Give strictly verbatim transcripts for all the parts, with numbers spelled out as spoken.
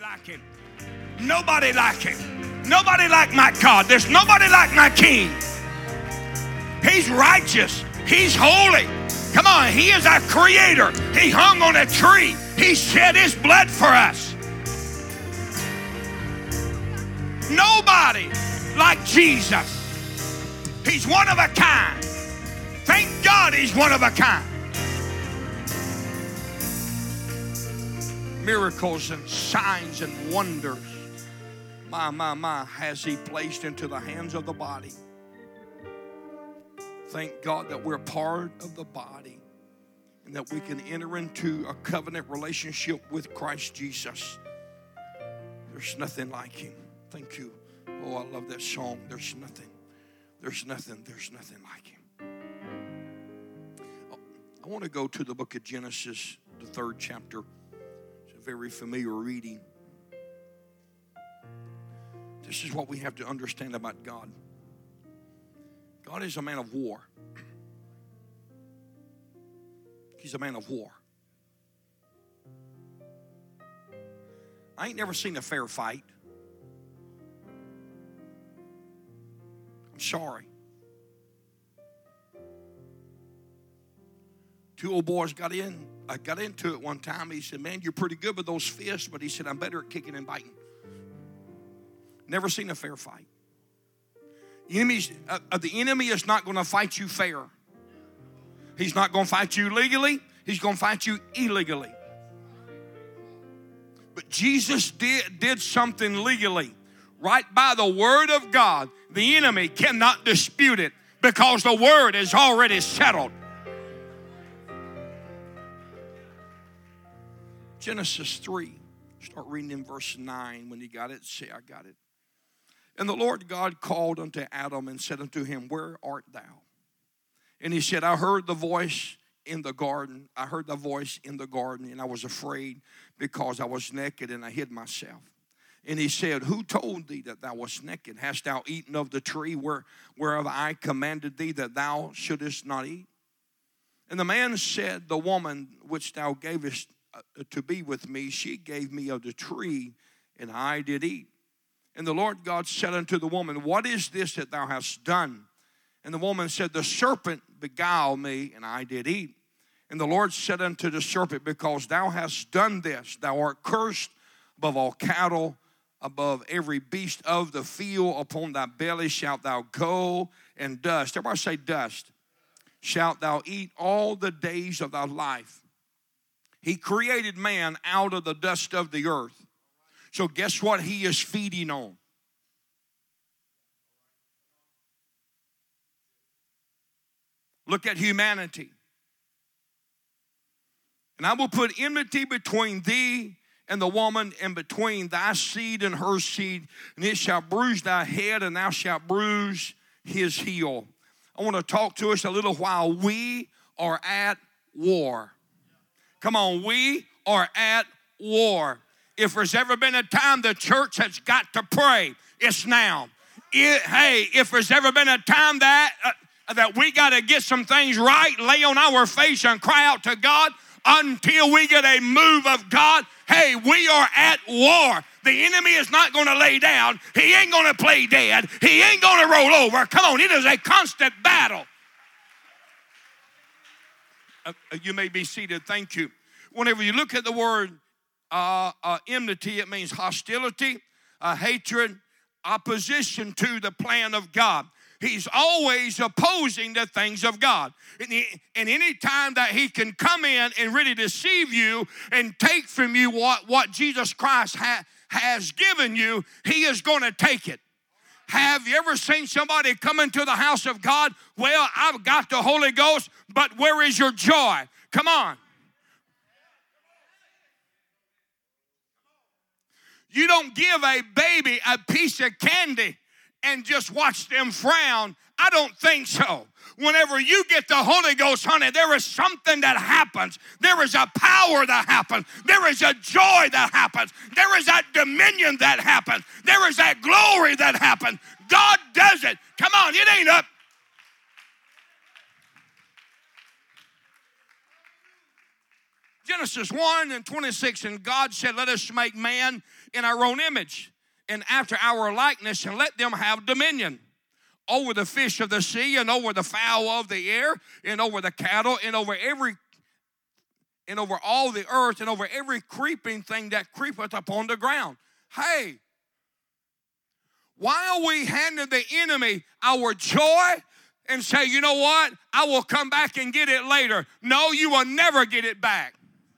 like him. Nobody like him. Nobody like my God. There's nobody like my King. He's righteous. He's holy. Come on, he is our creator. He hung on a tree. He shed his blood for us. Nobody like Jesus. He's one of a kind. Thank God he's one of a kind. Miracles and signs and wonders, my, my, my, has he placed into the hands of the body. Thank God that we're part of the body and that we can enter into a covenant relationship with Christ Jesus. There's nothing like him. Thank you. Oh, I love that song. There's nothing. There's nothing. There's nothing like him. I want to go to the book of Genesis, the third chapter. It's a very familiar reading. This is what we have to understand about God. God is a man of war. He's a man of war. I ain't never seen a fair fight. I'm sorry. Two old boys got in. I got into it one time. He said, man, you're pretty good with those fists. But he said, I'm better at kicking and biting. Never seen a fair fight. Enemies, uh, the enemy is not going to fight you fair. He's not going to fight you legally. He's going to fight you illegally. But Jesus did, did something legally. Right by the word of God, the enemy cannot dispute it because the word is already settled. Genesis three, start reading in verse nine. When you got it, say, I got it. And the Lord God called unto Adam and said unto him, where art thou? And he said, I heard the voice in the garden. I heard the voice in the garden, and I was afraid because I was naked and I hid myself. And he said, who told thee that thou wast naked? Hast thou eaten of the tree where, whereof I commanded thee that thou shouldest not eat? And the man said, the woman which thou gavest to be with me, she gave me of the tree, and I did eat. And the Lord God said unto the woman, what is this that thou hast done? And the woman said, the serpent beguiled me, and I did eat. And the Lord said unto the serpent, because thou hast done this, thou art cursed above all cattle, above every beast of the field. Upon thy belly shalt thou go, and dust, everybody say dust, shalt thou eat all the days of thy life. He created man out of the dust of the earth. So guess what he is feeding on? Look at humanity. And I will put enmity between thee and the woman, and between thy seed and her seed, and it shall bruise thy head, and thou shalt bruise his heel. I want to talk to us a little while. We are at war. Come on, we are at war. If there's ever been a time the church has got to pray, it's now. It, hey, if there's ever been a time that, uh, that we got to get some things right, lay on our face and cry out to God until we get a move of God, hey, we are at war. The enemy is not going to lay down. He ain't going to play dead. He ain't going to roll over. Come on, it is a constant battle. Uh, you may be seated. Thank you. Whenever you look at the word uh, uh, enmity, it means hostility, uh, hatred, opposition to the plan of God. He's always opposing the things of God. And, he, and any time that he can come in and really deceive you and take from you what, what Jesus Christ ha, has given you, he is going to take it. Have you ever seen somebody come into the house of God? Well, I've got the Holy Ghost, but where is your joy? Come on. You don't give a baby a piece of candy and just watch them frown. I don't think so. Whenever you get the Holy Ghost, honey, there is something that happens. There is a power that happens. There is a joy that happens. There is that dominion that happens. There is that glory that happens. God does it. Come on, it ain't up. Genesis one and twenty-six, and God said, let us make man in our own image and after our likeness, and let them have dominion over the fish of the sea, and over the fowl of the air, and over the cattle, and over every and over all the earth, and over every creeping thing that creepeth upon the ground. Hey, why are we handing the enemy our joy and say, you know what, I will come back and get it later? No, you will never get it back.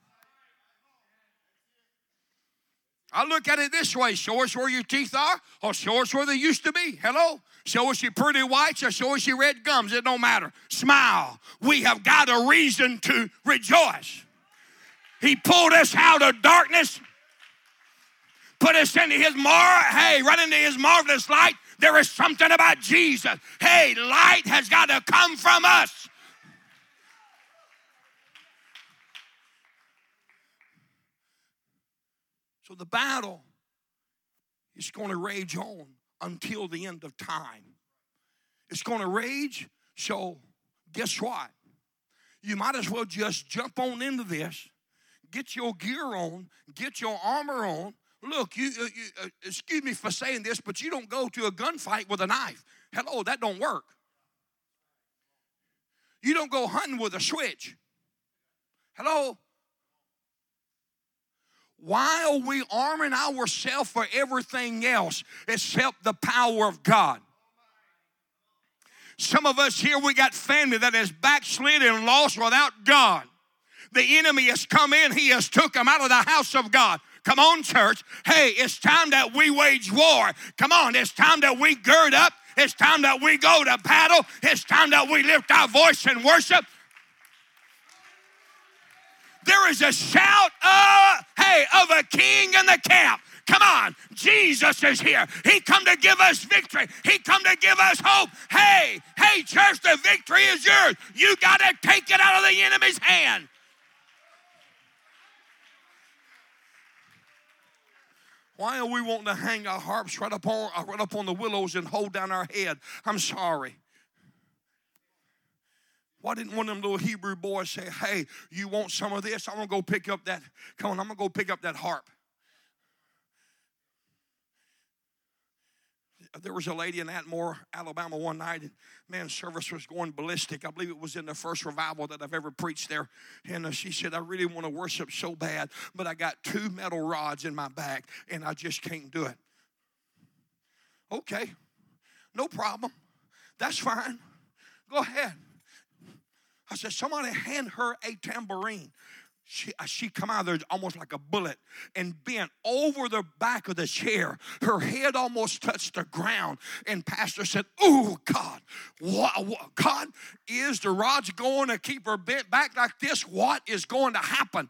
I look at it this way: show us where your teeth are, or show us where they used to be. Hello? Show us your pretty whites, or show us your red gums. It don't matter. Smile. We have got a reason to rejoice. He pulled us out of darkness, put us into his mar- hey, right into his marvelous light. There is something about Jesus. Hey, light has got to come from us. So the battle is going to rage on until the end of time. It's going to rage, so guess what? You might as well just jump on into this, get your gear on, get your armor on. Look, you, uh, you uh, excuse me for saying this, but you don't go to a gunfight with a knife. Hello, that don't work. You don't go hunting with a switch. Hello? Why are we arming ourselves for everything else except the power of God? Some of us here, we got family that is backslid and lost without God. The enemy has come in. He has took them out of the house of God. Come on, church. Hey, it's time that we wage war. Come on, it's time that we gird up. It's time that we go to battle. It's time that we lift our voice and worship. There is a shout, uh, hey, of a king in the camp. Come on, Jesus is here. He come to give us victory. He come to give us hope. Hey, hey, church, the victory is yours. You got to take it out of the enemy's hand. Why are we wanting to hang our harps right up on, right up on the willows and hold down our head? I'm sorry. Why didn't one of them little Hebrew boys say, hey, you want some of this? I'm going to go pick up that, come on, I'm going to go pick up that harp. There was a lady in Atmore, Alabama one night, and man, service was going ballistic. I believe it was in the first revival that I've ever preached there. And uh, she said, I really want to worship so bad, but I got two metal rods in my back, and I just can't do it. Okay, no problem. That's fine. Go ahead. I said, somebody hand her a tambourine. She, she come out of there almost like a bullet and bent over the back of the chair. Her head almost touched the ground. And pastor said, oh, God, what, what, God, is the rods going to keep her bent back like this? What is going to happen?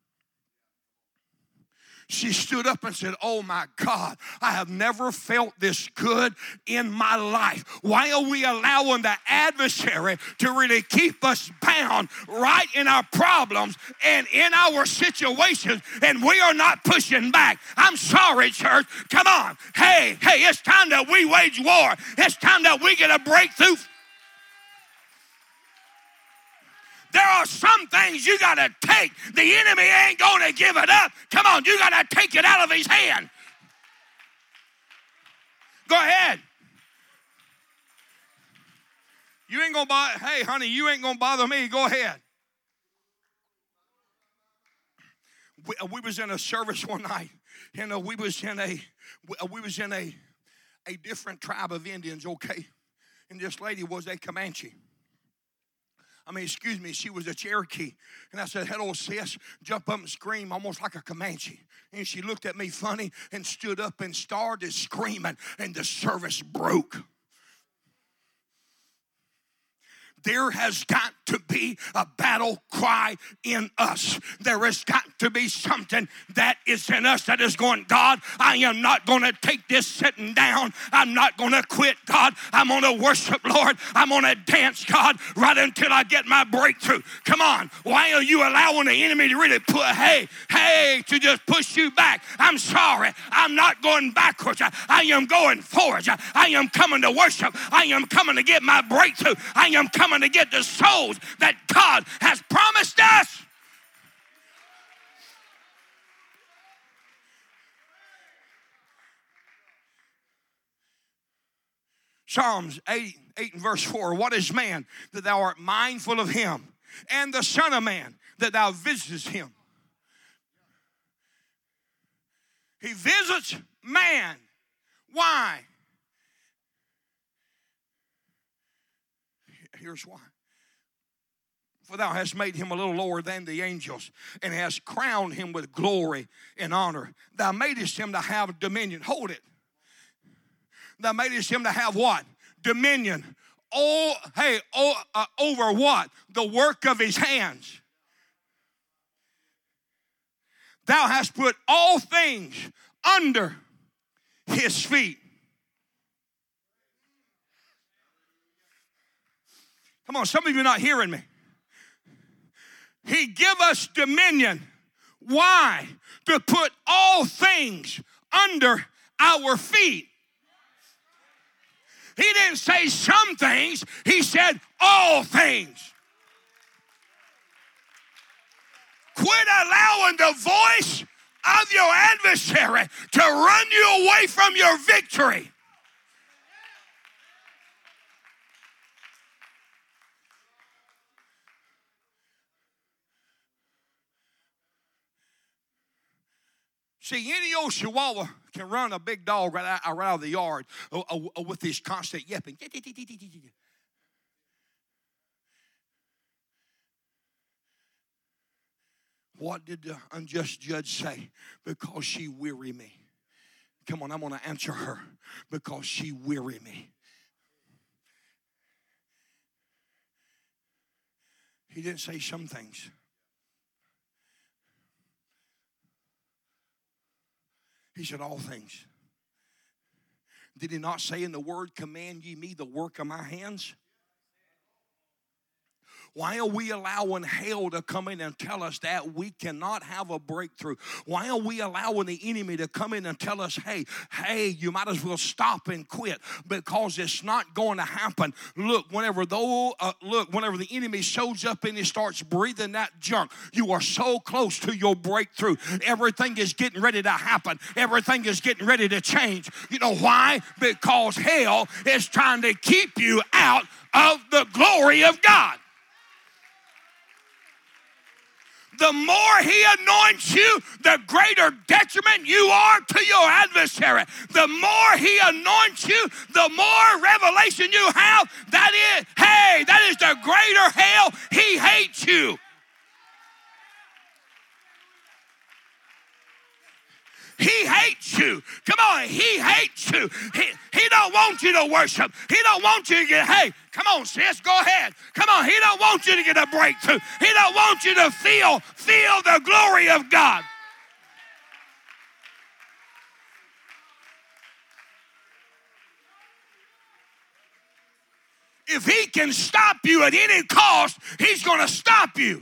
She stood up and said, oh my God, I have never felt this good in my life. Why are we allowing the adversary to really keep us bound right in our problems and in our situations, and we are not pushing back? I'm sorry, church. Come on. Hey, hey, it's time that we wage war. It's time that we get a breakthrough. There are some things you got to take. The enemy ain't going to give it up. Come on, you got to take it out of his hand. Go ahead. You ain't going to bother, hey, honey, you ain't going to bother me. Go ahead. We, we was in a service one night. You know, we was in a, we was in a, a different tribe of Indians, okay? And this lady was a Comanche. I mean, excuse me, she was a Cherokee. And I said, hello, sis. Jump up and scream almost like a Comanche. And she looked at me funny and stood up and started screaming. And the service broke. There has got to be a battle cry in us. There has got to be something that is in us that is going, God, I am not going to take this sitting down. I'm not going to quit, God. I'm going to worship, Lord. I'm going to dance, God, right until I get my breakthrough. Come on. Why are you allowing the enemy to really put, hey, hey, to just push you back? I'm sorry. I'm not going backwards. I am going forward. I am coming to worship. I am coming to get my breakthrough. I am coming to get the souls that God has promised us. Psalms eight, eight and verse four. What is man that thou art mindful of him? And the Son of Man that thou visitest him. He visits man. Why? Here's why. For thou hast made him a little lower than the angels, and hast crowned him with glory and honor. Thou madest him to have dominion. Hold it. Thou madest him to have what? Dominion. Oh, hey, oh, uh, over what? The work of his hands. Thou hast put all things under his feet. Come on, some of you are not hearing me. He give us dominion. Why? To put all things under our feet. He didn't say some things. He said all things. Quit allowing the voice of your adversary to run you away from your victory. See, any old chihuahua can run a big dog right out, right out of the yard uh, uh, with this constant yapping. What did the unjust judge say? Because she weary me. Come on, I'm going to answer her. Because she weary me. He didn't say some things. He said all things. Did he not say in the word, command ye me the work of my hands? Why are we allowing hell to come in and tell us that we cannot have a breakthrough? Why are we allowing the enemy to come in and tell us, hey, hey, you might as well stop and quit because it's not going to happen? Look, whenever though, uh, look, whenever the enemy shows up and he starts breathing that junk, you are so close to your breakthrough. Everything is getting ready to happen. Everything is getting ready to change. You know why? Because hell is trying to keep you out of the glory of God. The more he anoints you, the greater detriment you are to your adversary. The more he anoints you, the more revelation you have. That is, hey, that is the greater hell. He hates you. He hates you. Come on, he hates you. He, he don't want you to worship. He don't want you to get, hey, come on, sis, go ahead. Come on, he don't want you to get a breakthrough. He don't want you to feel, feel the glory of God. If he can stop you at any cost, he's going to stop you.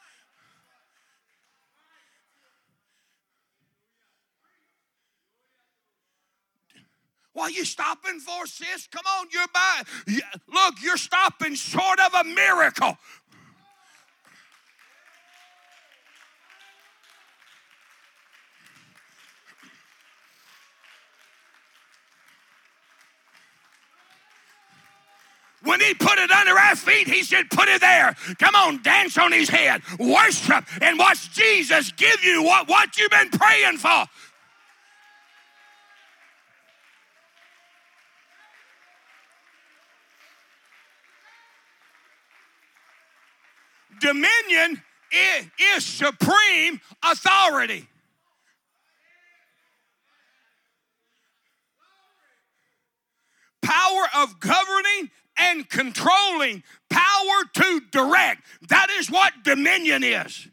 What are you stopping for, sis? Come on, you're by. Look, you're stopping short of a miracle. When he put it under our feet, he said, put it there. Come on, dance on his head. Worship and watch Jesus give you what, what you've been praying for. Dominion is, is supreme authority. Power of governing and controlling. Power to direct. That is what dominion is.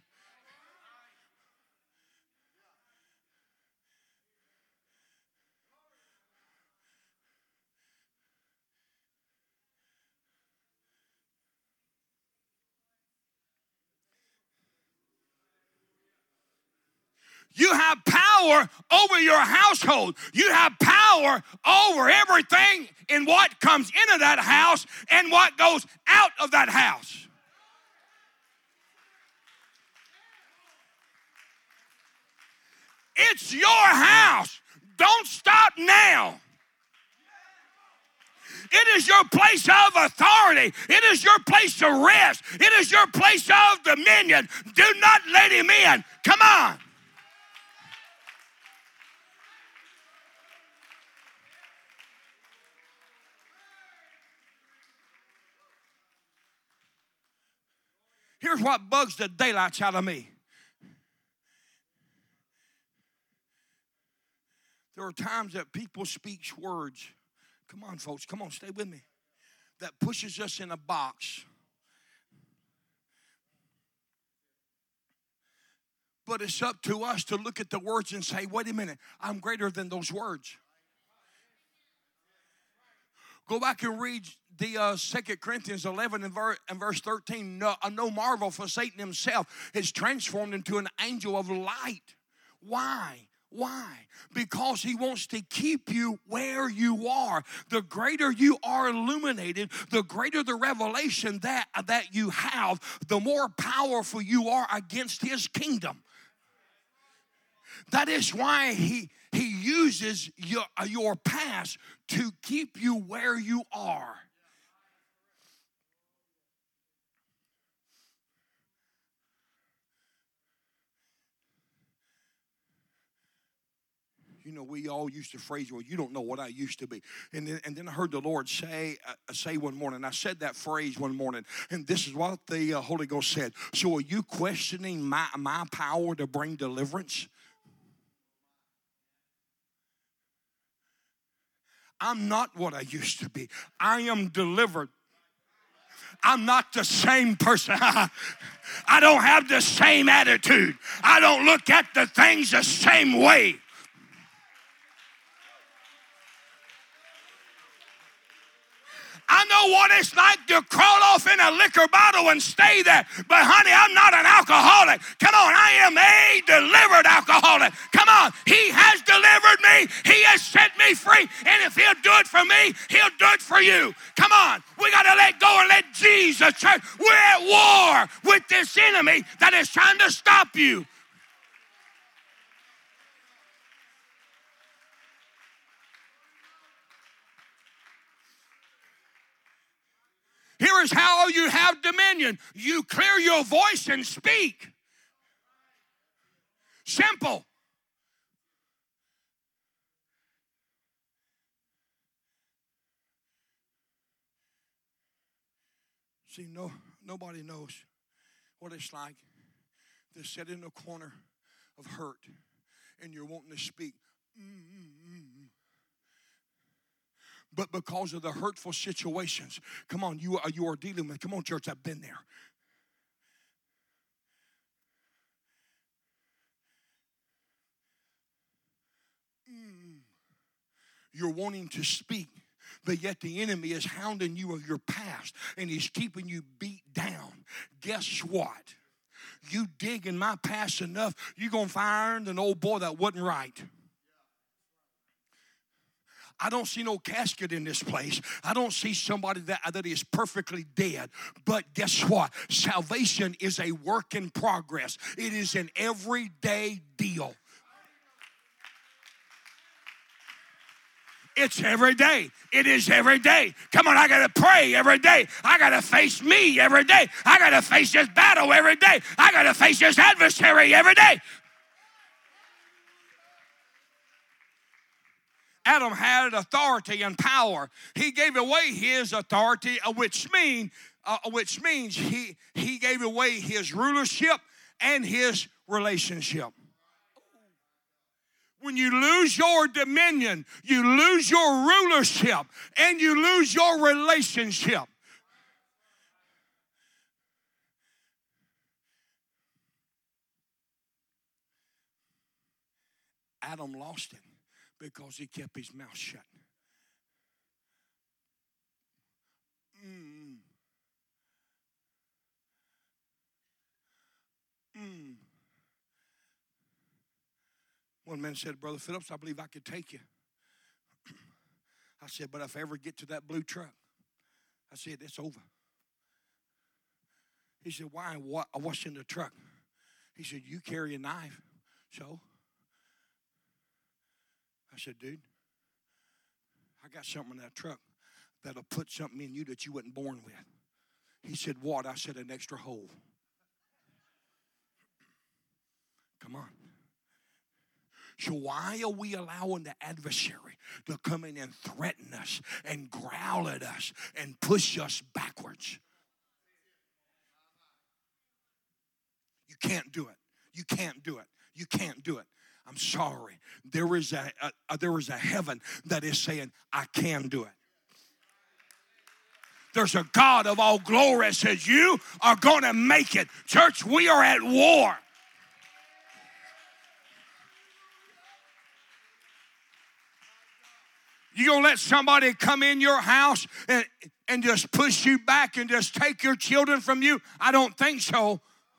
You have power over your household. You have power over everything in what comes into that house and what goes out of that house. It's your house. Don't stop now. It is your place of authority. It is your place to rest. It is your place of dominion. Do not let him in. Come on. Here's what bugs the daylights out of me. There are times that people speak words. Come on, folks. Come on, stay with me. That pushes us in a box. But it's up to us to look at the words and say, wait a minute, I'm greater than those words. Go back and read the uh, Second Corinthians eleven and, ver- and verse thirteen. No, uh, no marvel, for Satan himself is transformed into an angel of light. Why? Why? Because he wants to keep you where you are. The greater you are illuminated, the greater the revelation that, that you have, the more powerful you are against his kingdom. That is why he, he uses your, your past to keep you where you are. You know, we all used to phrase, well, you don't know what I used to be. And then, and then I heard the Lord say, uh, say one morning, I said that phrase one morning, and this is what the uh, Holy Ghost said. So are you questioning my, my power to bring deliverance? I'm not what I used to be. I am delivered. I'm not the same person. I don't have the same attitude. I don't look at the things the same way. I know what it's like to crawl off in a liquor bottle and stay there. But honey, I'm not an alcoholic. Come on, I am a delivered alcoholic. Come on, he has delivered me. He has set me free. And if he'll do it for me, he'll do it for you. Come on, we got to let go and let Jesus, church. We're at war with this enemy that is trying to stop you. Here is how you have dominion. You clear your voice and speak. Simple. See, no, nobody knows what it's like to sit in a corner of hurt and you're wanting to speak. Mm-mm-mm. But because of the hurtful situations, come on, you are, you are dealing with, come on, church, I've been there. Mm. You're wanting to speak, but yet the enemy is hounding you of your past, and he's keeping you beat down. Guess what? You dig in my past enough, you're going to find an old boy that wasn't right. I don't see no casket in this place. I don't see somebody that, that is perfectly dead. But guess what? Salvation is a work in progress. It is an everyday deal. It's every day. It is every day. Come on, I got to pray every day. I got to face me every day. I got to face this battle every day. I got to face this adversary every day. Adam had authority and power. He gave away his authority, which mean, uh, which means he, he gave away his rulership and his relationship. When you lose your dominion, you lose your rulership, and you lose your relationship. Adam lost it because he kept his mouth shut. Mm. Mm. One man said, Brother Phillips, I believe I could take you. I said, but if I ever get to that blue truck, I said, it's over. He said, why? What? What's in the truck? He said, you carry a knife. So? I said, dude, I got something in that truck that'll put something in you that you wasn't born with. He said, what? I said, an extra hole. Come on. So why are we allowing the adversary to come in and threaten us and growl at us and push us backwards? You can't do it. You can't do it. You can't do it. I'm sorry. There is a, a, a there is a heaven that is saying, I can do it. There's a God of all glory that says, you are going to make it. Church, we are at war. You gonna let somebody come in your house and, and just push you back and just take your children from you? I don't think so.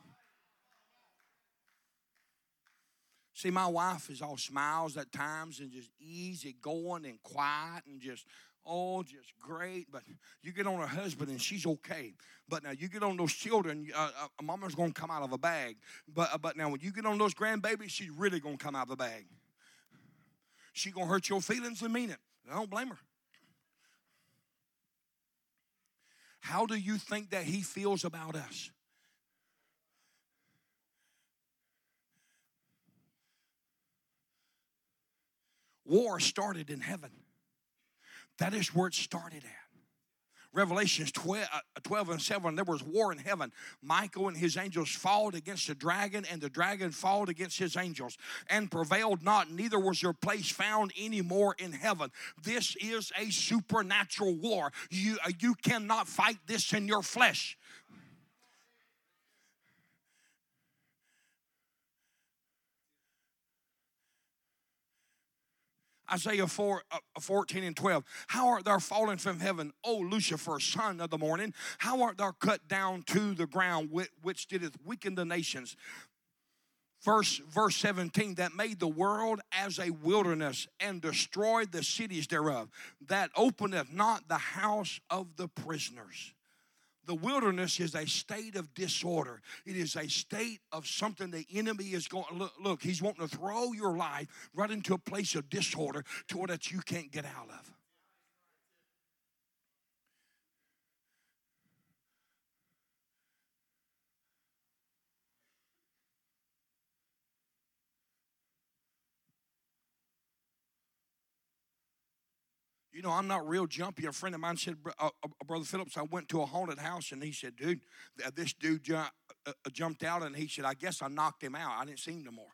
See, my wife is all smiles at times and just easy going and quiet and just, oh, just great. But you get on her husband and she's okay. But now you get on those children, uh, uh, mama's going to come out of a bag. But, uh, but now when you get on those grandbabies, she's really going to come out of a bag. She's going to hurt your feelings and mean it. I don't blame her. How do you think that he feels about us? War started in heaven. That is where it started at. Revelations twelve, twelve and seven, there was war in heaven. Michael and his angels fought against the dragon, and the dragon fought against his angels and prevailed not, neither was their place found anymore in heaven. This is a supernatural war. You, you cannot fight this in your flesh. Isaiah four, uh, fourteen and twelve. How art thou fallen from heaven, O Lucifer, son of the morning? How art thou cut down to the ground, which didst weaken the nations? Verse, verse seventeen, that made the world as a wilderness and destroyed the cities thereof, that openeth not the house of the prisoners. The wilderness is a state of disorder. It is a state of something the enemy is going, look, look, he's wanting to throw your life right into a place of disorder to where that you can't get out of. You know, I'm not real jumpy. A friend of mine said, uh, uh, Brother Phillips, I went to a haunted house, and he said, dude, this dude ju- uh, jumped out, and he said, I guess I knocked him out. I didn't see him no more.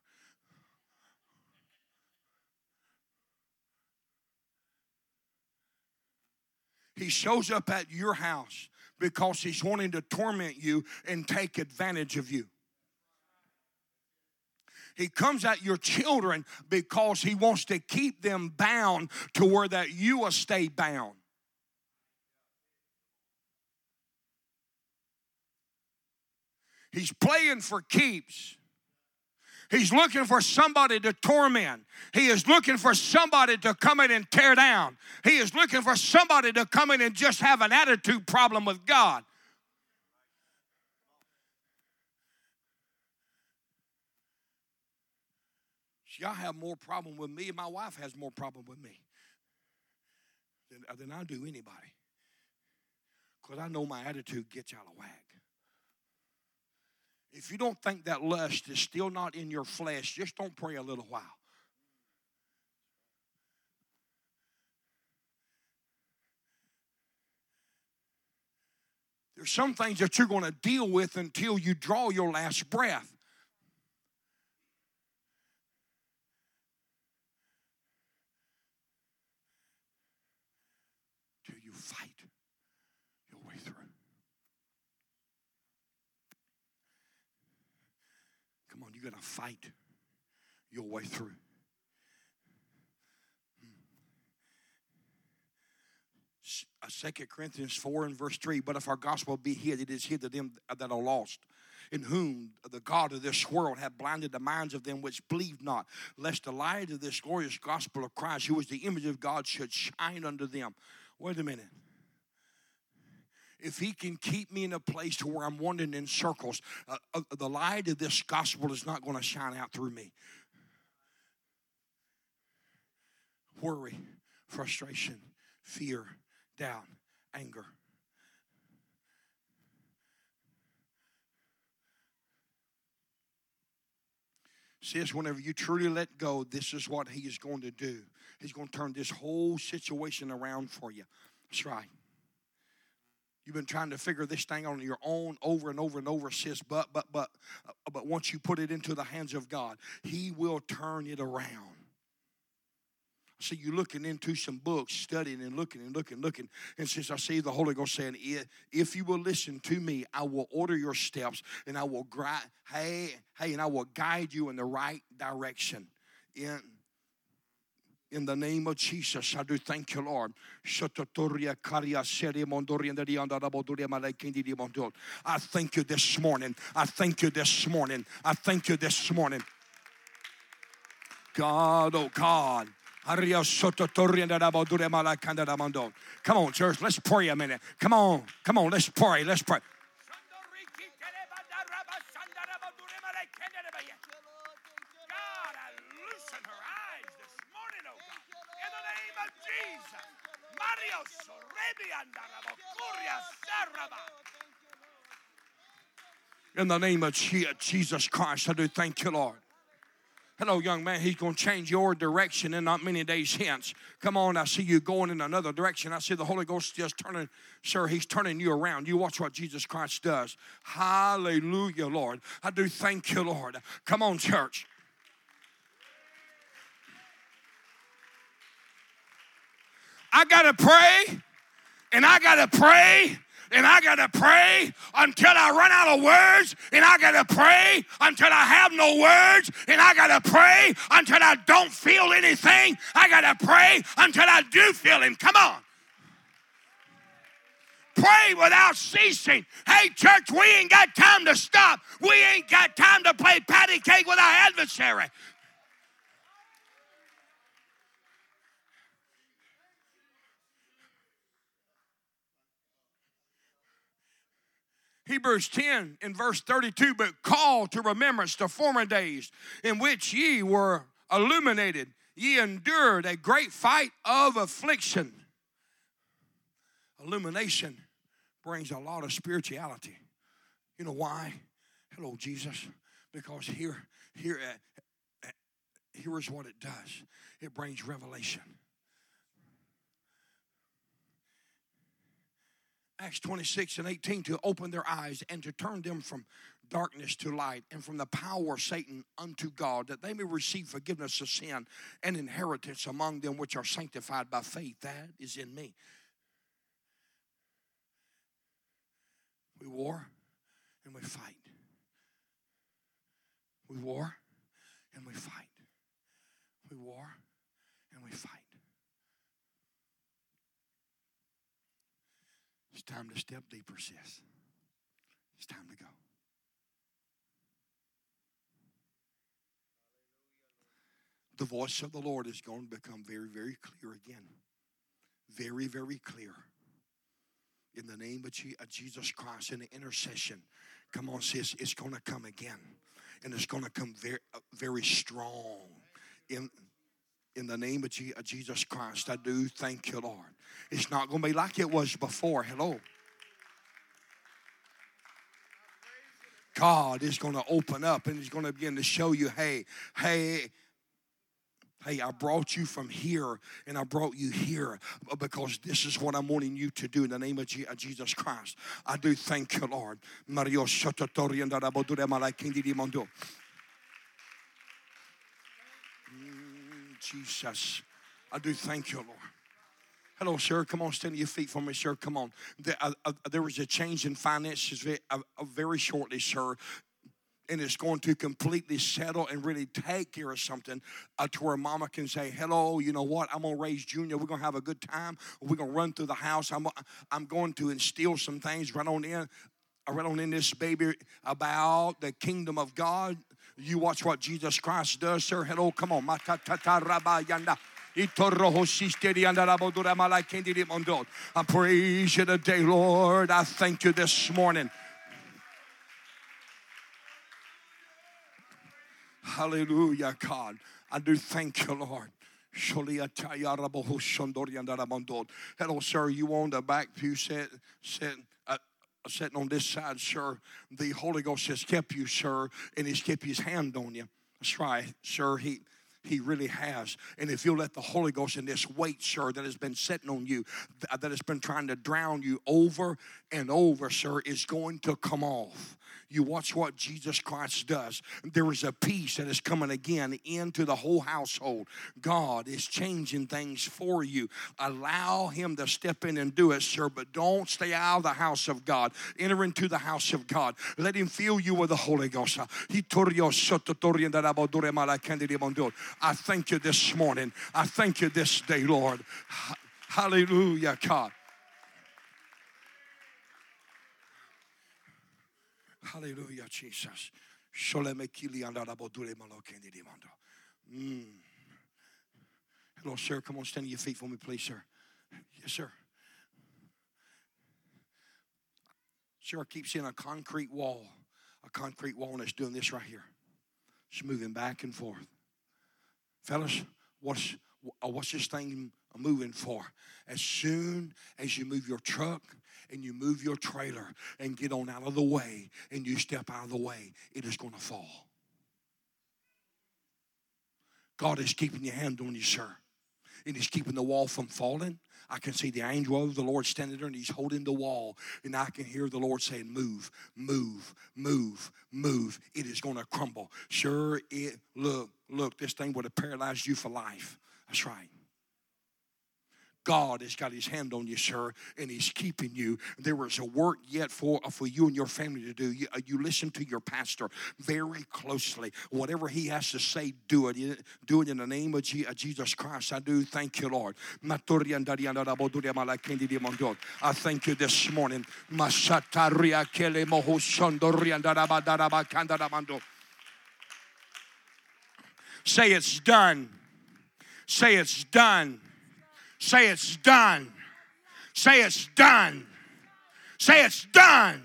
He shows up at your house because he's wanting to torment you and take advantage of you. He comes at your children because he wants to keep them bound to where that you will stay bound. He's playing for keeps. He's looking for somebody to torment. He is looking for somebody to come in and tear down. He is looking for somebody to come in and just have an attitude problem with God. See, I have more problem with me, and my wife has more problem with me than, than I do anybody. Because I know my attitude gets out of whack. If you don't think that lust is still not in your flesh, just don't pray a little while. There's some things that you're going to deal with until you draw your last breath. Till you fight your way through. Come on, you got to fight your way through. Second Corinthians four and verse three, but if our gospel be hid, it is hid to them that are lost, in whom the God of this world hath blinded the minds of them which believe not, lest the light of this glorious gospel of Christ, who is the image of God, should shine unto them. Wait a minute. If he can keep me in a place to where I'm wandering in circles, uh, uh, the light of this gospel is not going to shine out through me. Worry, frustration, fear, doubt. anger. Says whenever you truly let go, this is what he is going to do. He's going to turn this whole situation around for you. That's right. You've been trying to figure this thing on your own over and over and over, sis, but, but, but, but once you put it into the hands of God, he will turn it around. See, you looking into some books, studying and looking and looking and looking. And since I see the Holy Ghost saying, if you will listen to me, I will order your steps and I will guide, hey, hey, and I will guide you in the right direction. In, in the name of Jesus, I do thank you, Lord. I thank you this morning. I thank you this morning. I thank you this morning. God, oh God. Come on, church, let's pray a minute. Come on, come on, let's pray, let's pray. God, I loosen her eyes this morning, oh God, in the name of Jesus. Mario in the name of Jesus Christ, I do thank you, Lord. Hello, young man. He's going to change your direction in not many days hence. Come on, I see you going in another direction. I see the Holy Ghost just turning, sir, he's turning you around. You watch what Jesus Christ does. Hallelujah, Lord. I do thank you, Lord. Come on, church. I got to pray, and I got to pray. And I got to pray until I run out of words. And I got to pray until I have no words. And I got to pray until I don't feel anything. I got to pray until I do feel him. Come on. Pray without ceasing. Hey, church, we ain't got time to stop. We ain't got time to play patty cake with our adversary. Hebrews ten in verse thirty-two, but call to remembrance the former days in which ye were illuminated. Ye endured a great fight of affliction. Illumination brings a lot of spirituality. You know why? Hello, Jesus. Because here, here, uh, uh, here is what it does. It brings revelation. Acts twenty-six and eighteen, to open their eyes and to turn them from darkness to light and from the power of Satan unto God, that they may receive forgiveness of sin and inheritance among them which are sanctified by faith. That is in me. We war and we fight. We war and we fight. We war and we fight. It's time to step deeper, sis. It's time to go. The voice of the Lord is going to become very, very clear again. Very, very clear. In the name of Jesus Christ, in the intercession. Come on, sis. It's going to come again. And it's going to come very, very strong. In In the name of Jesus Christ, I do thank you, Lord. It's not going to be like it was before. Hello. God is going to open up and he's going to begin to show you, hey, hey, hey, I brought you from here and I brought you here because this is what I'm wanting you to do in the name of Jesus Christ. I do thank you, Lord. Mario Sototori and Arabodure. Jesus, I do thank you, Lord. Hello, sir. Come on, stand to your feet for me, sir. Come on. There, uh, uh, there was a change in finances very, uh, uh, very shortly, sir. And it's going to completely settle and really take care of something uh, to where mama can say, hello, you know what? I'm going to raise Junior. We're going to have a good time. We're going to run through the house. I'm, I'm going to instill some things right on in. Right on in this baby about the kingdom of God. You watch what Jesus Christ does, sir. Hello, come on. I praise you today, Lord. I thank you this morning. Hallelujah, God. I do thank you, Lord. Hello, sir. You on the back pew set, set, uh, sitting on this side, sir. The Holy Ghost has kept you, sir, and He's kept His hand on you. That's right, sir. He He really has. And if you'll let the Holy Ghost in this weight, sir, that has been sitting on you, that has been trying to drown you over and over, sir, is going to come off. You watch what Jesus Christ does. There is a peace that is coming again into the whole household. God is changing things for you. Allow Him to step in and do it, sir, but don't stay out of the house of God. Enter into the house of God. Let Him fill you with the Holy Ghost. I thank you this morning. I thank you this day, Lord. Hallelujah, God. Hallelujah, Jesus. Mm. Hello, sir. Come on, stand on your feet for me, please, sir. Yes, sir. Sir, I keep seeing a concrete wall. A concrete wall, and it's doing this right here. It's moving back and forth. Fellas, what's, what's this thing moving for? As soon as you move your truck and you move your trailer and get on out of the way and you step out of the way, it is going to fall. God is keeping your hand on you, sir. And He's keeping the wall from falling. I can see the angel of the Lord standing there, and He's holding the wall. And I can hear the Lord saying, move, move, move, move. It is going to crumble. Sure, it, look, look, this thing would have paralyzed you for life. That's right. God has got His hand on you, sir, and He's keeping you. There is a work yet for, for you and your family to do. You, you listen to your pastor very closely. Whatever he has to say, do it. Do it in the name of Jesus Christ. I do thank you, Lord. I thank you this morning. Say it's done. Say it's done. Say it's done. Say it's done. Say it's done.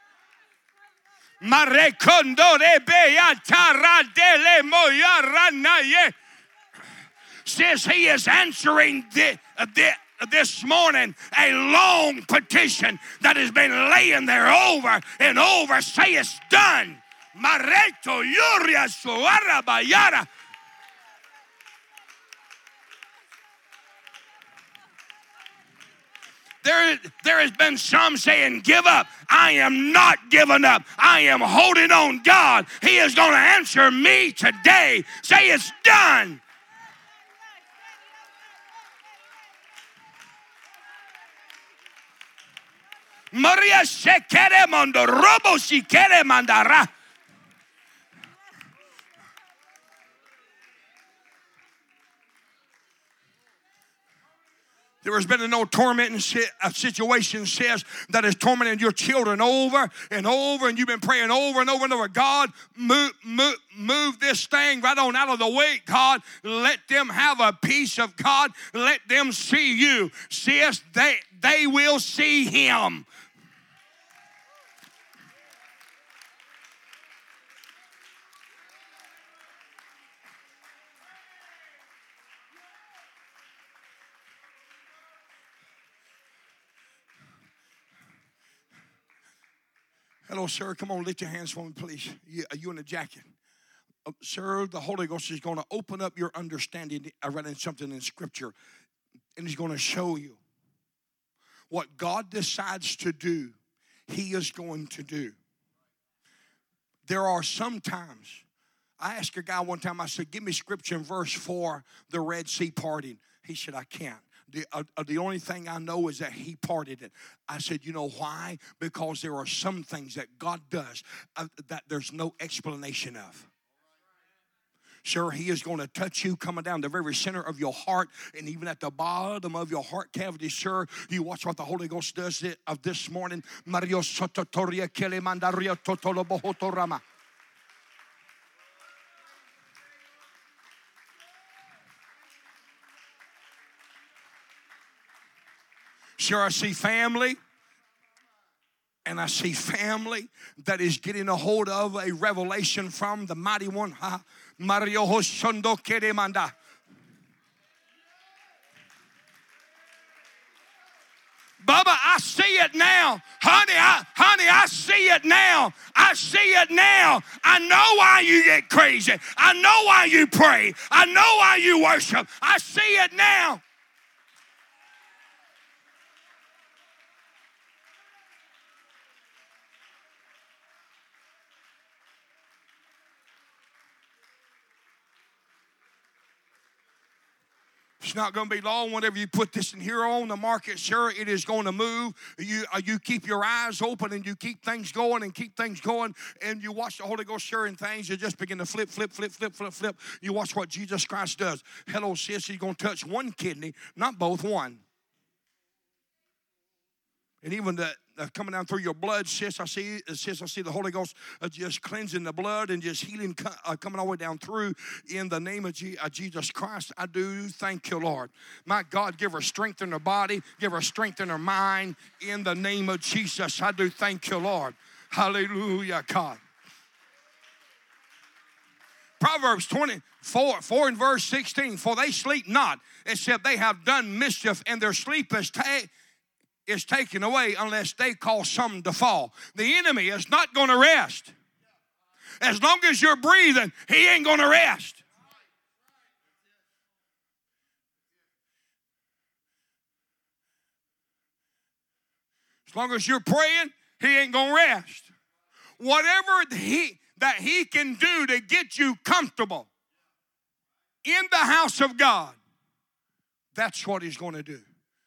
Says He is answering the, the, this morning a long petition that has been laying there over and over. Say it's done. Mareto Yuria Suara Bayara. There, there has been some saying, give up. I am not giving up. I am holding on. God, He is going to answer me today. Say it's done. Maria Shekere Mondo Robo Shikere Mandara. There has been no tormenting situation says that has tormented your children over and over, and you've been praying over and over and over. God, move, move, move this thing right on out of the way. God, let them have a peace of God. Let them see you. Sis, they, they will see Him. Hello, sir. Come on, lift your hands for me, please. You, are you in a jacket? Uh, sir, the Holy Ghost is going to open up your understanding. I read in something in Scripture, and He's going to show you what God decides to do, He is going to do. There are some times, I asked a guy one time, I said, give me Scripture and verse for the Red Sea parting. He said, I can't. The, uh, the only thing I know is that He parted it. I said, you know why? Because there are some things that God does uh, that there's no explanation of. Sure, He is going to touch you coming down the very center of your heart and even at the bottom of your heart cavity, sir. You watch what the Holy Ghost does it, of this morning. Mario Sototoria Kele Mandario Totolo Bohotorama. Sure, I see family, and I see family that is getting a hold of a revelation from the mighty one. Mario Hoshondo Keremanda. Bubba, I see it now. Honey, I, honey, I see it now. I see it now. I know why you get crazy. I know why you pray. I know why you worship. I see it now. It's not going to be long whenever you put this in here on the market. Sure, it is going to move. You, uh, you keep your eyes open and you keep things going and keep things going, and you watch the Holy Ghost stirring things. You just begin to flip, flip, flip, flip, flip, flip. You watch what Jesus Christ does. Hello, sis, he's going to touch one kidney, not both, one. And even the uh, coming down through your blood, sis, I see, sis, I see the Holy Ghost uh, just cleansing the blood and just healing, uh, coming all the way down through in the name of G- uh, Jesus Christ. I do thank you, Lord. My God, give her strength in her body, give her strength in her mind in the name of Jesus. I do thank you, Lord. Hallelujah, God. Proverbs twenty-four, four and verse sixteen, for they sleep not, except they have done mischief, and their sleep is taken. is taken away unless they cause something to fall. The enemy is not going to rest. As long as you're breathing, he ain't going to rest. As long as you're praying, he ain't going to rest. Whatever he, that he can do to get you comfortable in the house of God, that's what he's going to do.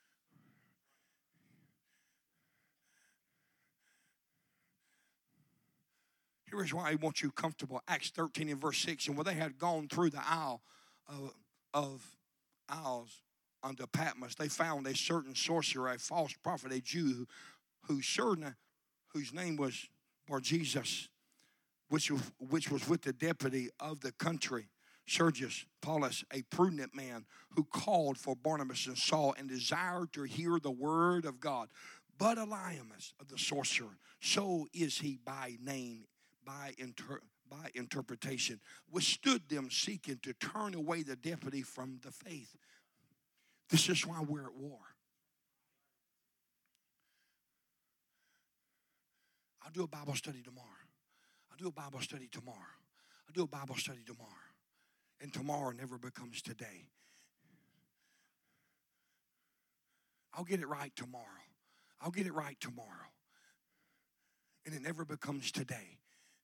Here's why he wants you comfortable. Acts thirteen and verse six. And when they had gone through the isle of, of isles unto Patmos, they found a certain sorcerer, a false prophet, a Jew, whose certain, whose name was Bar-Jesus, which was, which was with the deputy of the country, Sergius Paulus, a prudent man, who called for Barnabas and Saul and desired to hear the word of God. But Elymas of the sorcerer, so is he by name, by inter, by interpretation, withstood them, seeking to turn away the deputy from the faith. This is why we're at war. I'll do a Bible study tomorrow. I'll do a Bible study tomorrow. I'll do a Bible study tomorrow. And tomorrow never becomes today. I'll get it right tomorrow. I'll get it right tomorrow. And it never becomes today.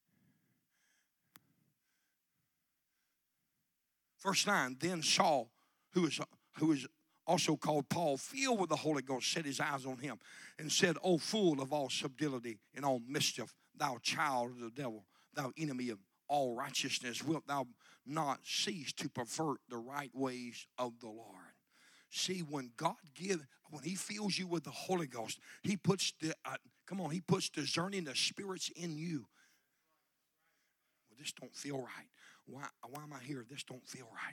Verse nine, then Saul, who is, who is also called Paul, filled with the Holy Ghost, set his eyes on him and said, O fool of all subtlety and all mischief, thou child of the devil, thou enemy of all righteousness, wilt thou not cease to pervert the right ways of the Lord? See, when God gives, when he fills you with the Holy Ghost, he puts the, uh, come on, he puts discerning the spirits in you. Well, this don't feel right. Why, why am I here? This don't feel right.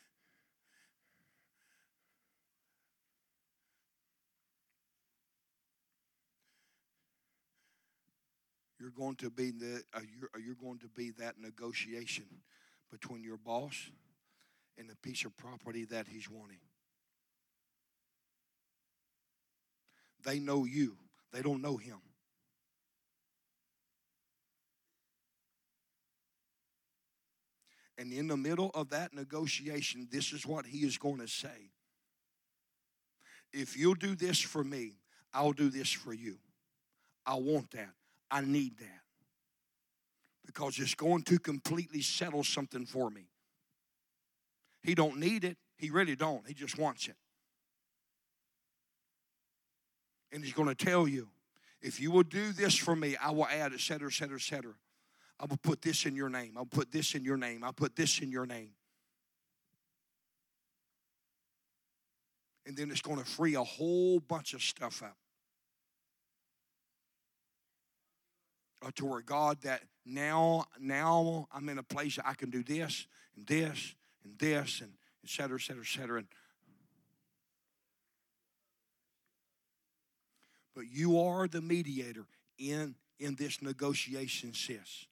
You're going to be the uh, you're, you're going to be that negotiation between your boss and the piece of property that he's wanting. They know you. They don't know him. And in the middle of that negotiation, this is what he is going to say. If you'll do this for me, I'll do this for you. I want that. I need that. Because it's going to completely settle something for me. He don't need it. He really don't. He just wants it. And he's going to tell you, if you will do this for me, I will add, et cetera, et cetera, et cetera. I will put this in your name. I'll put this in your name. I'll put this in your name. And then it's going to free a whole bunch of stuff up. Uh, to where God, that now, now I'm in a place that I can do this and this and this and et cetera, et cetera, et cetera. And, but you are the mediator in, in this negotiation, sis.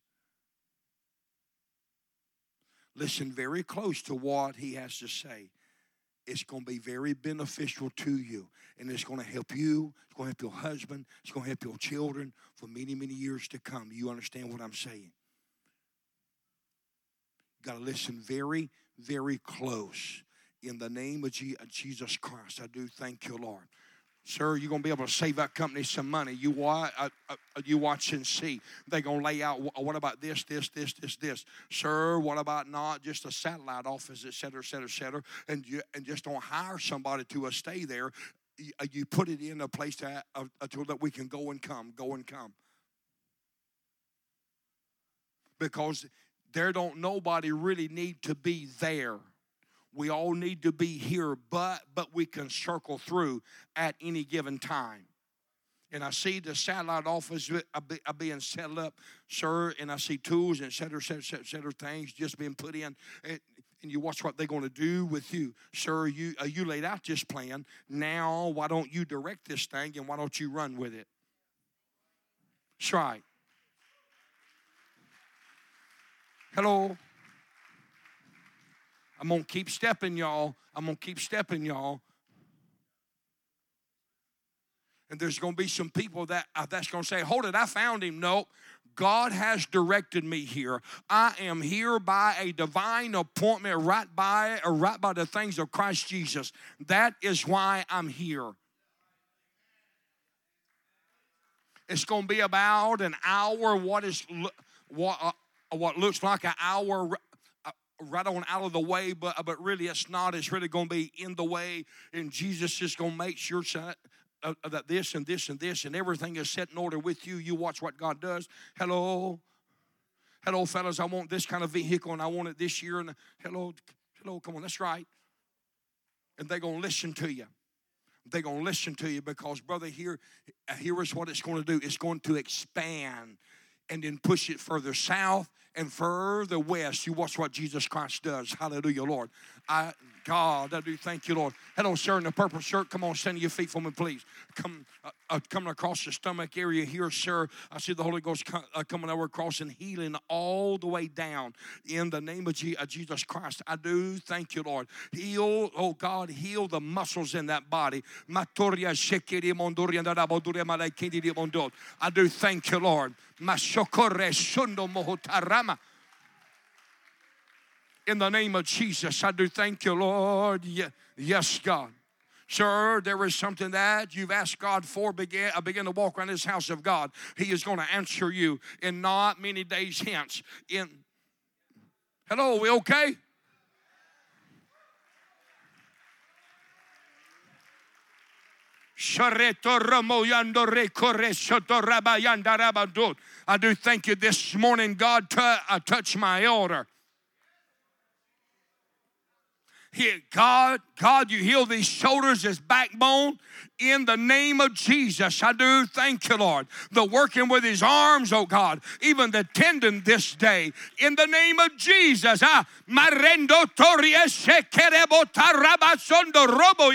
Listen very close to what he has to say. it's going to be very beneficial to you. And it's going to help you. It's going to help your husband. It's going to help your children for many, many years to come. You understand what I'm saying? You got to listen very, very close. In the name of Jesus Christ, I do thank you, Lord. Sir, you're going to be able to save that company some money. You watch, uh, uh, you watch and see. They're going to lay out, what about this, this, this, this, this? Sir, what about not just a satellite office, et cetera, et cetera, et cetera? And, you, and just don't hire somebody to uh, stay there. You, uh, you put it in a place that, uh, until that we can go and come, go and come. Because there don't nobody really need to be there. We all need to be here, but but we can circle through at any given time. And I see the satellite office are being set up, sir, and I see tools and et cetera, et cetera, et cetera, things just being put in. And, and you watch what they're going to do with you. Sir, you, uh, you laid out this plan. Now, why don't you direct this thing, and why don't you run with it? That's right. Hello. I'm going to keep stepping, y'all. I'm going to keep stepping, y'all. And there's going to be some people that uh, that's going to say, hold it, I found him. No, God has directed me here. I am here by a divine appointment, right by, or right by the things of Christ Jesus. That is why I'm here. It's going to be about an hour, what is what, uh, what looks like an hour right on out of the way, but but really it's not. It's really going to be in the way, and Jesus is going to make sure that, uh, that this and this and this and everything is set in order with you. You watch what God does. Hello, hello, fellas. I want this kind of vehicle, and I want it this year. And hello, hello. Come on, that's right. And they're going to listen to you. They're going to listen to you because, brother, here, here is what it's going to do. It's going to expand and then push it further south and further west. You watch what Jesus Christ does. Hallelujah, Lord. I, God, I do thank you, Lord. Hello, sir, in the purple shirt. Come on, stand to your feet for me, please. Come, uh, uh, coming across the stomach area here, sir. I see the Holy Ghost co- uh, coming over across and healing all the way down. In the name of G- uh, Jesus Christ, I do thank you, Lord. Heal, oh God, heal the muscles in that body. I do thank you, Lord. In the name of Jesus, I do thank you, Lord. Yes, God. Sir, there is something that you've asked God for. Begin, I begin to walk around this house of God. He is going to answer you in not many days hence. In Hello, we okay? I do thank you this morning, God. T- I touch my elder. Here, God, God, you heal these shoulders, this backbone, in the name of Jesus. I do thank you, Lord. The working with his arms, oh God, even the tendon this day, in the name of Jesus. Ah, marendo toria shekerebo tarabasondo robo.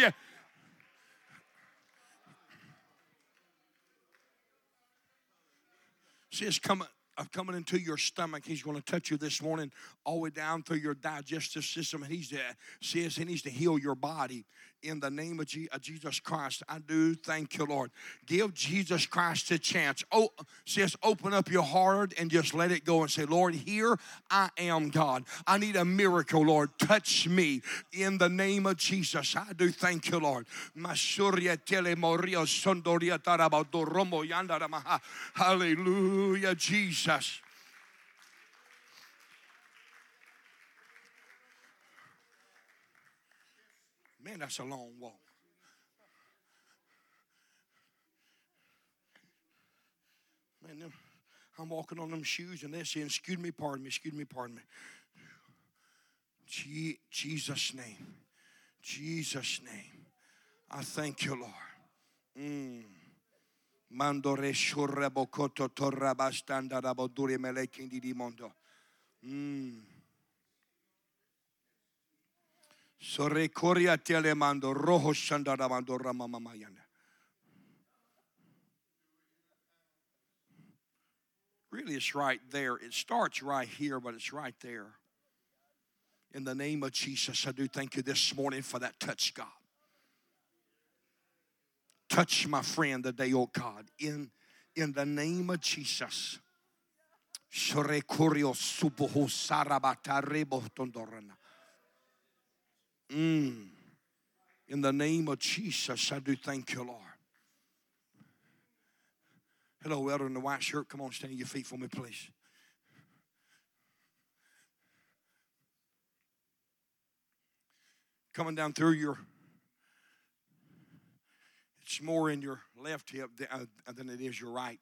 See, it's coming. Of coming into your stomach. He's going to touch you this morning all the way down through your digestive system. And he's, uh, says he needs to heal your body in the name of, G- of Jesus Christ. I do thank you, Lord. Give Jesus Christ a chance. Oh, says open up your heart and just let it go and say, Lord, here I am, God. I need a miracle, Lord. Touch me in the name of Jesus. I do thank you, Lord. Hallelujah, Jesus. Man, that's a long walk. Man, them, I'm walking on them shoes and they're saying, excuse me, pardon me, excuse me, pardon me. G- Jesus' name. Jesus' name. I thank you, Lord. Mm. Mandore shurrabokoto torrabastanda rabodure melekindi di mondo. Mm. Sore koria telemando rojo shandaramando ramamamayana. Really, it's right there. It starts right here, but it's right there. In the name of Jesus, I do thank you this morning for that touch, God. Touch my friend today, oh God, in, in the name of Jesus. Mm. In the name of Jesus, I do thank you, Lord. Hello, elder in the white shirt. Come on, stand on your feet for me, please. Coming down through your, it's more in your left hip than it is your right.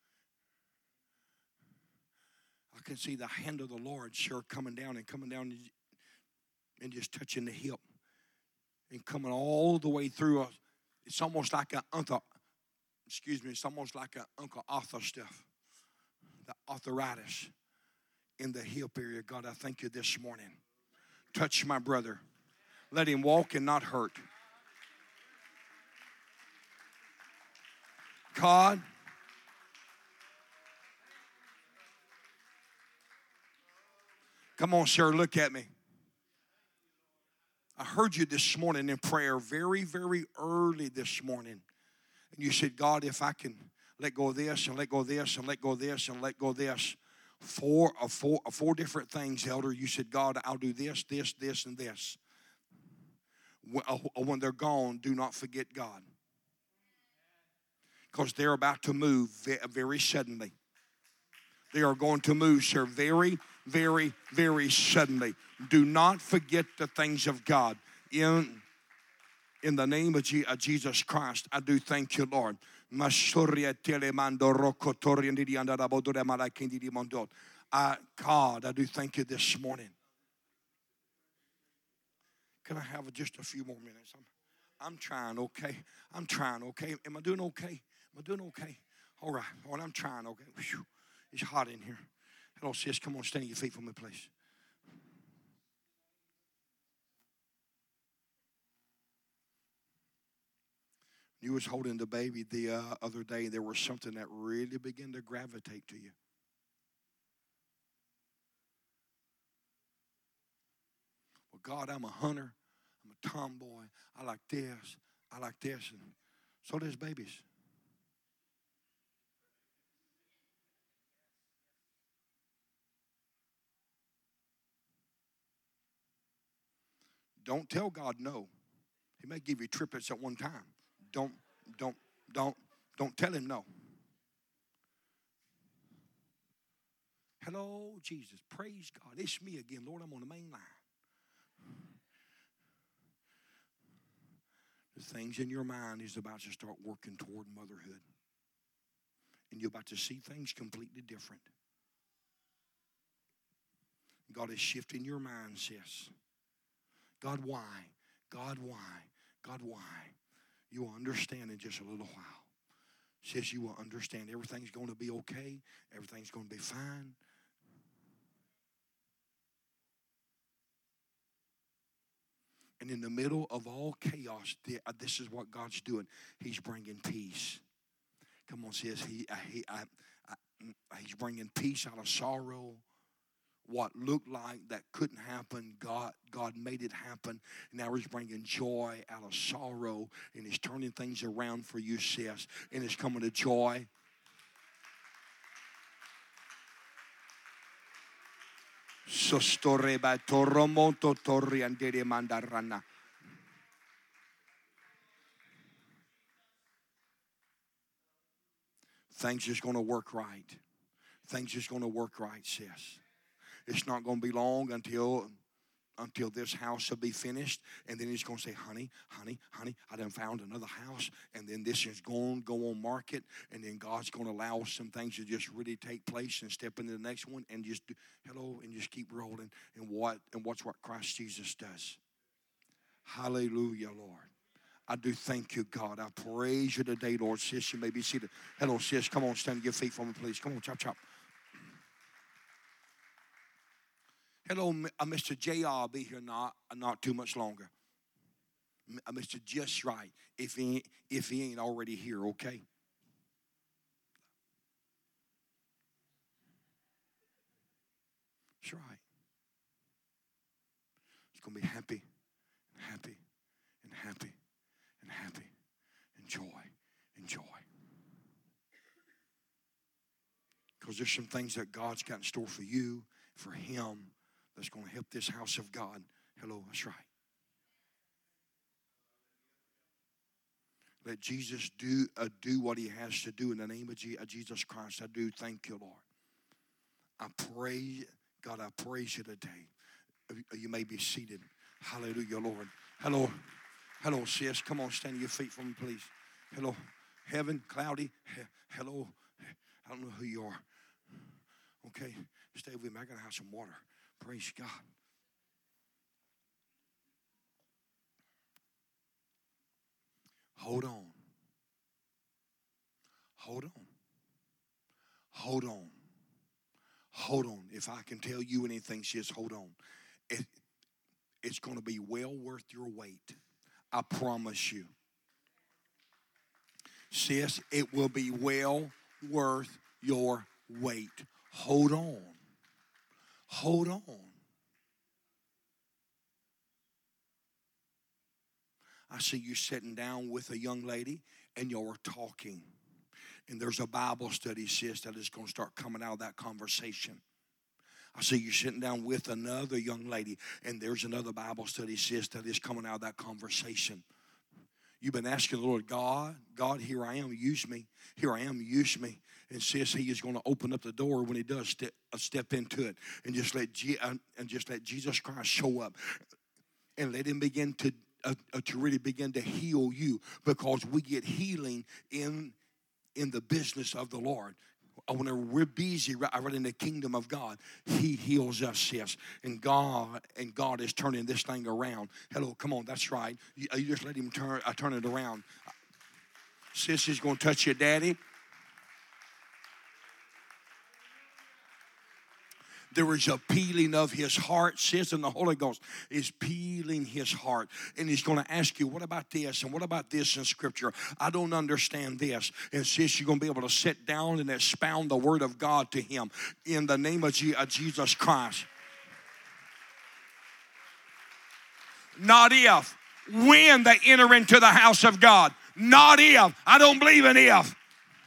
I can see the hand of the Lord, sure, coming down and coming down and just touching the hip and coming all the way through. It's almost like a uncle, excuse me, it's almost like a Uncle Arthur stuff, the arthritis in the hip area. God, I thank you this morning. Touch my brother. Let him walk and not hurt. God, come on, sir, look at me. I heard you this morning in prayer very, very early this morning. And you said, God, if I can let go of this and let go of this and let go of this and let go of this. Four, uh, four, uh, four different things, elder. You said, God, I'll do this, this, this, and this. When they're gone, do not forget God. Because they're about to move very suddenly. They are going to move, sir, very, very, very suddenly. Do not forget the things of God. In, in the name of Jesus Christ, I do thank you, Lord. I, God, I do thank you this morning. Can I have just a few more minutes? I'm, I'm trying, okay? I'm trying, okay? Am I doing okay? Am I doing okay? All right, all right, I'm trying, okay? Whew. It's hot in here. Hello, sis, come on, stand on your feet for me, please. You was holding the baby the uh, other day. There was something that really began to gravitate to you. Well, God, I'm a hunter. I'm a tomboy. I like this. I like this. And so does babies. Don't tell God no. He may give you triplets at one time. Don't, don't, don't, don't tell him no. Hello, Jesus. Praise God. It's me again. Lord, I'm on the main line. The things in your mind is about to start working toward motherhood. And you're about to see things completely different. God is shifting your mind, sis. God, why? God, why? God, why? You will understand in just a little while. Sis, you will understand everything's going to be okay. Everything's going to be fine. And in the middle of all chaos, this is what God's doing. He's bringing peace. Come on, sis. He, he, I, I, he's bringing peace out of sorrow. What looked like that couldn't happen, God, God made it happen. And now he's bringing joy out of sorrow. And he's turning things around for you, sis. And it's coming to joy. Things just going to work right. Things just going to work right, sis. It's not going to be long until until this house will be finished. And then he's going to say, honey, honey, honey, I done found another house. And then this is going to go on market. And then God's going to allow some things to just really take place and step into the next one and just, do, hello, and just keep rolling. And what and watch what Christ Jesus does. Hallelujah, Lord. I do thank you, God. I praise you today, Lord. Sis, you may be seated. Hello, sis. Come on, stand on your feet for me, please. Come on, chop, chop. Hello, uh, Mister J R will be here not, not too much longer. Uh, Mister Just Right, if he, if he ain't already here, okay? That's right. going to be happy, happy, and happy, and happy, and joy, and joy. Because there's some things that God's got in store for you, for him, that's going to help this house of God. Hello, that's right. Let Jesus do uh, do what he has to do in the name of Jesus Christ. I do thank you, Lord. I pray, God, I praise you today. You may be seated. Hallelujah, Lord. Hello. Hello, sis. Come on, stand to your feet for me, please. Hello. Heaven, cloudy. He- hello. I don't know who you are. Okay, stay with me. I got to have some water. Praise God. Hold on. Hold on. Hold on. Hold on. If I can tell you anything, sis, hold on. It, it's going to be well worth your wait. I promise you. Sis, it will be well worth your wait. Hold on. Hold on. I see you sitting down with a young lady and you're talking. And there's a Bible study, sis, that is going to start coming out of that conversation. I see you sitting down with another young lady and there's another Bible study, sis, that is coming out of that conversation. You've been asking the Lord, God, God, here I am, use me. Here I am, use me. And sis, he is going to open up the door when he does step, uh, step into it. And just let G- uh, and just let Jesus Christ show up. And let him begin to, uh, uh, to really begin to heal you. Because we get healing in, in the business of the Lord. Whenever we're busy right in the kingdom of God, he heals us, sis. And God and God is turning this thing around. Hello, come on, that's right. You, you just let him turn, uh, turn it around. Sis is going to touch your daddy. There is a peeling of his heart, sis, and the Holy Ghost is peeling his heart. And he's going to ask you, what about this? And what about this in Scripture? I don't understand this. And sis, you're going to be able to sit down and expound the Word of God to him in the name of Jesus Christ. Not if, when they enter into the house of God. Not if. I don't believe in if.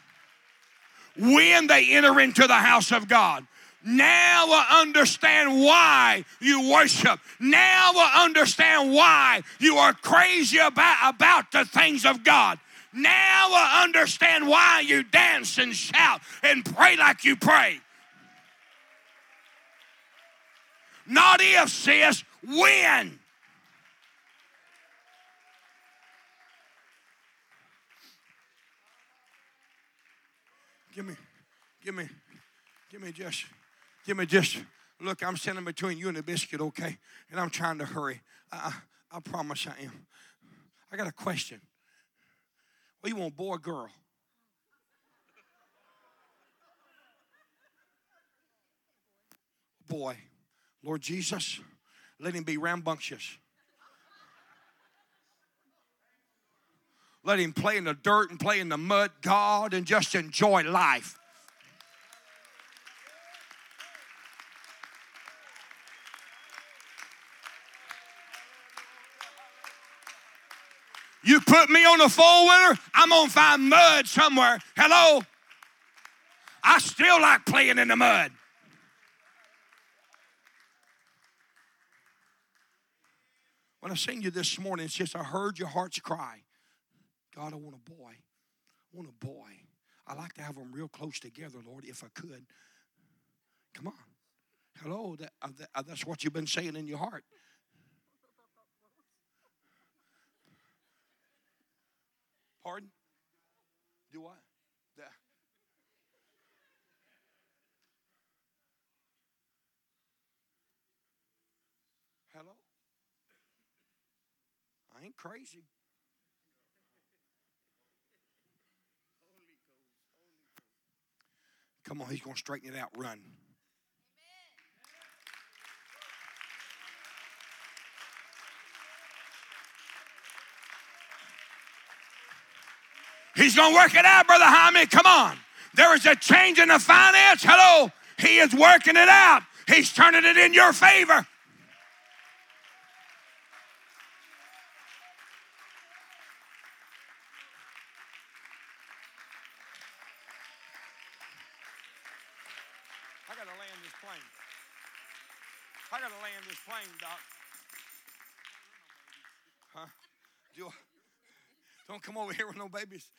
When they enter into the house of God. Now I understand why you worship. Now I understand why you are crazy about, about the things of God. Now I understand why you dance and shout and pray like you pray. Not if, sis, when. Give me, give me, give me just... Give me just, look, I'm standing between you and the biscuit, okay? And I'm trying to hurry. I, I promise I am. I got a question. What do you want, boy or girl? Boy. Lord Jesus, let him be rambunctious. Let him play in the dirt and play in the mud, God, and just enjoy life. You put me on a four-wheeler, I'm going to find mud somewhere. Hello? I still like playing in the mud. When I sing you this morning, it's just I heard your heart's cry. God, I want a boy. I want a boy. I like to have them real close together, Lord, if I could. Come on. Hello? That, uh, that, uh, that's what you've been saying in your heart. Pardon? Do what? The, hello? I ain't crazy. Come on, he's going to straighten it out. Run. He's going to work it out, Brother Jaime. Come on. There is a change in the finance. Hello. He is working it out. He's turning it in your favor. I got to land this plane, Doc. Huh? You, don't come over here with no babies.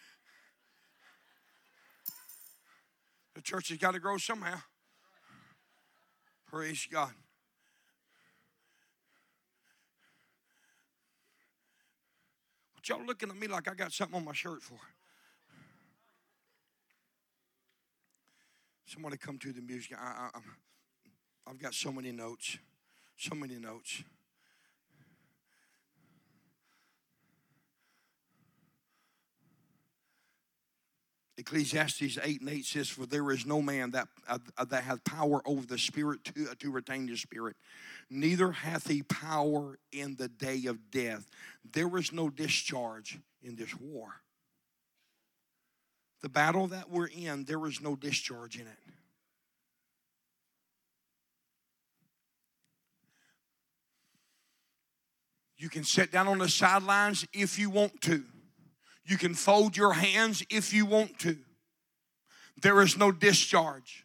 The church has got to grow somehow. Praise God. But y'all looking at me like I got something on my shirt for. Somebody come to the music. I, I, I've got so many notes. So many notes. Ecclesiastes eight and eight says, for there is no man that uh, that hath power over the spirit to, uh, to retain his spirit. Neither hath he power in the day of death. There is no discharge in this war. The battle that we're in, there is no discharge in it. You can sit down on the sidelines if you want to. You can fold your hands if you want to. There is no discharge.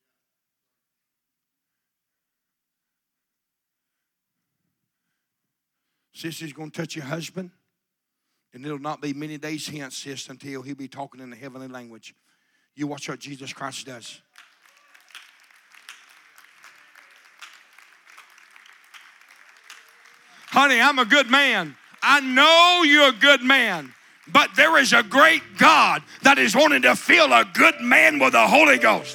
Sissy's going to touch your husband, and it'll not be many days hence, sis, until he'll be talking in the heavenly language. You watch what Jesus Christ does. Honey, I'm a good man. I know you're a good man. But there is a great God that is wanting to fill a good man with the Holy Ghost.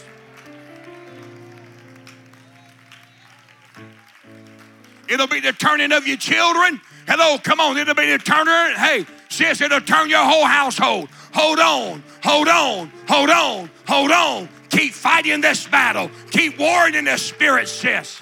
It'll be the turning of your children. Hello, come on. It'll be the turning. Hey, sis, it'll turn your whole household. Hold on, hold on, hold on, hold on. Keep fighting this battle. Keep warring in the spirit, sis.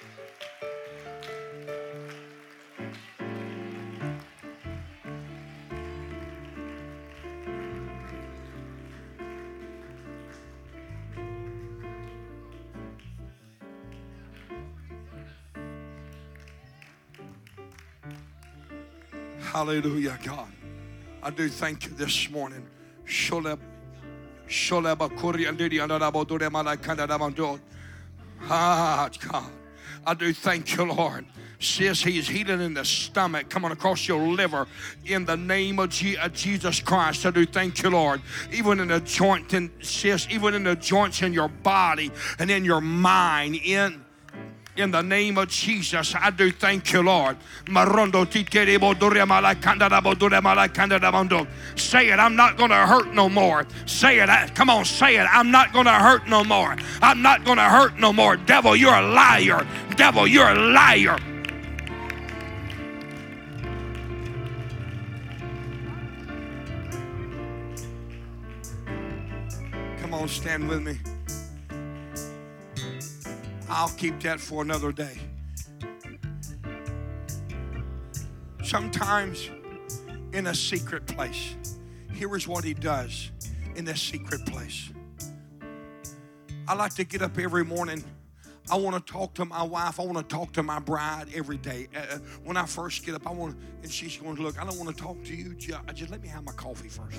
Hallelujah, God. I do thank you this morning. Ah, God. I do thank you, Lord. Sis, he is healing in the stomach, coming across your liver in the name of Jesus Christ. I do thank you, Lord. Even in the joint, and sis, even in the joints in your body and in your mind, in In the name of Jesus, I do thank you, Lord. Say it, I'm not going to hurt no more. Say it, come on, say it. I'm not going to hurt no more. I'm not going to hurt no more. Devil, you're a liar. Devil, you're a liar. Come on, stand with me. I'll keep that for another day. Sometimes in a secret place, here is what he does in a secret place. I like to get up every morning. I want to talk to my wife. I want to talk to my bride every day. Uh, when I first get up, I want, and she's going to look, I don't want to talk to you. Just, just let me have my coffee first.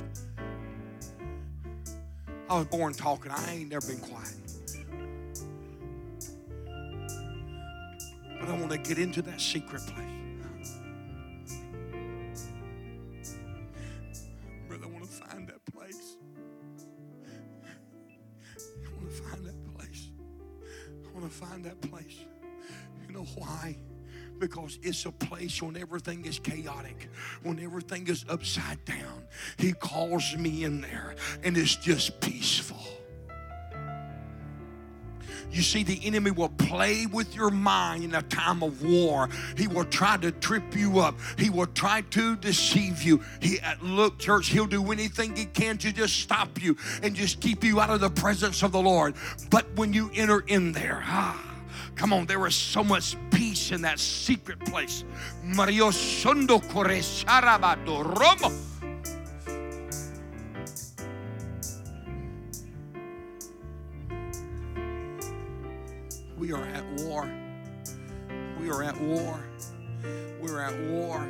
I was born talking. I ain't never been quiet. But I want to get into that secret place. Brother, I want to find that place. I want to find that place. I want to find that place. You know why? Because it's a place when everything is chaotic, when everything is upside down. He calls me in there, and it's just peaceful. You see, the enemy will play with your mind in a time of war. He will try to trip you up. He will try to deceive you. He, look, church, he'll do anything he can to just stop you and just keep you out of the presence of the Lord. But when you enter in there, ah, come on, there is so much peace in that secret place. Mario Sondo Kore Sharabado Romo. We are at war. We are at war. We're at war.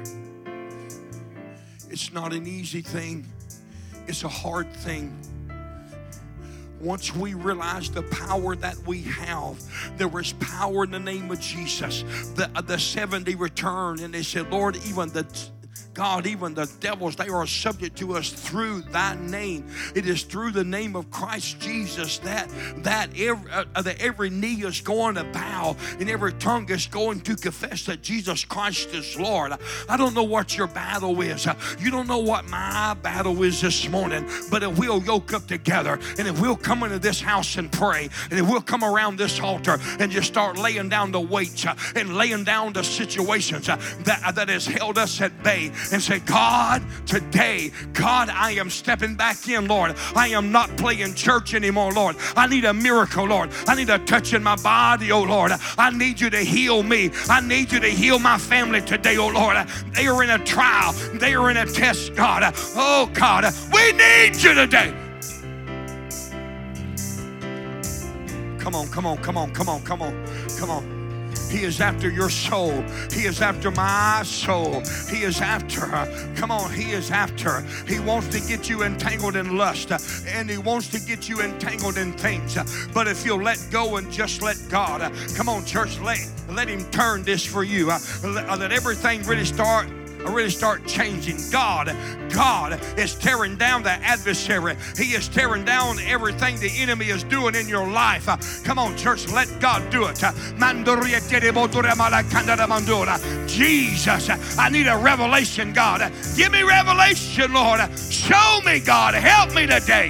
It's not an easy thing. It's a hard thing. Once we realize the power that we have, there is power in the name of Jesus. The, the seventy returned and they said, Lord, even the God, even the devils, they are subject to us through thy name. It is through the name of Christ Jesus that, that, every, uh, that every knee is going to bow and every tongue is going to confess that Jesus Christ is Lord. I don't know what your battle is. You don't know what my battle is this morning, but if we'll yoke up together and if we'll come into this house and pray and if we'll come around this altar and just start laying down the weights uh, and laying down the situations uh, that, uh, that has held us at bay, and say, God, today, God, I am stepping back in, Lord. I am not playing church anymore, Lord. I need a miracle, Lord. I need a touch in my body, oh Lord. I need you to heal me. I need you to heal my family today, oh Lord. They are in a trial. They are in a test, God. Oh God, we need you today. Come on, come on, come on, come on, come on, come on. He is after your soul. He is after my soul. He is after her. Come on, he is after. He wants to get you entangled in lust, and he wants to get you entangled in things. But if you'll let go and just let God, come on, church, let, let him turn this for you. Let, let everything really start really start changing. God, God is tearing down the adversary. He is tearing down everything the enemy is doing in your life. Uh, come on, church, let God do it. Uh, Jesus, uh, I need a revelation, God. Uh, give me revelation, Lord. Uh, show me, God. Help me today.